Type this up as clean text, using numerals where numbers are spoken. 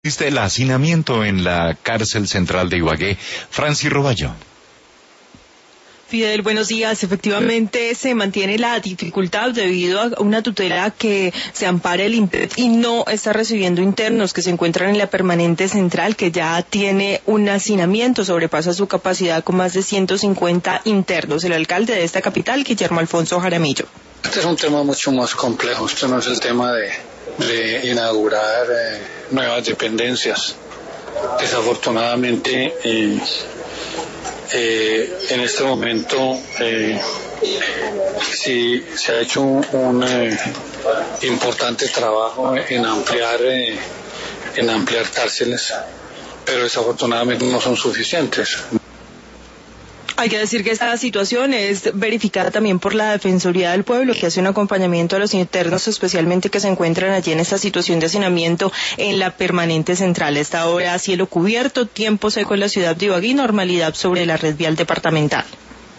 Existe el hacinamiento en la cárcel central de Ibagué. Francis Roballo. Fidel, buenos días. Efectivamente, se mantiene la dificultad debido a una tutela que se ampara el INPET y no está recibiendo internos que se encuentran en la permanente central, que ya tiene un hacinamiento, sobrepasa su capacidad con más de 150 internos. El alcalde de esta capital, Guillermo Alfonso Jaramillo. Este es un tema mucho más complejo. Esto no es el tema de inaugurar nuevas dependencias. Desafortunadamente, en este momento sí se ha hecho un importante trabajo en ampliar cárceles, pero desafortunadamente no son suficientes. Hay que decir que esta situación es verificada también por la Defensoría del Pueblo, que hace un acompañamiento a los internos, especialmente que se encuentran allí en esta situación de hacinamiento en la permanente central. A esta hora, cielo cubierto, tiempo seco en la ciudad de Ibagué, normalidad sobre la red vial departamental.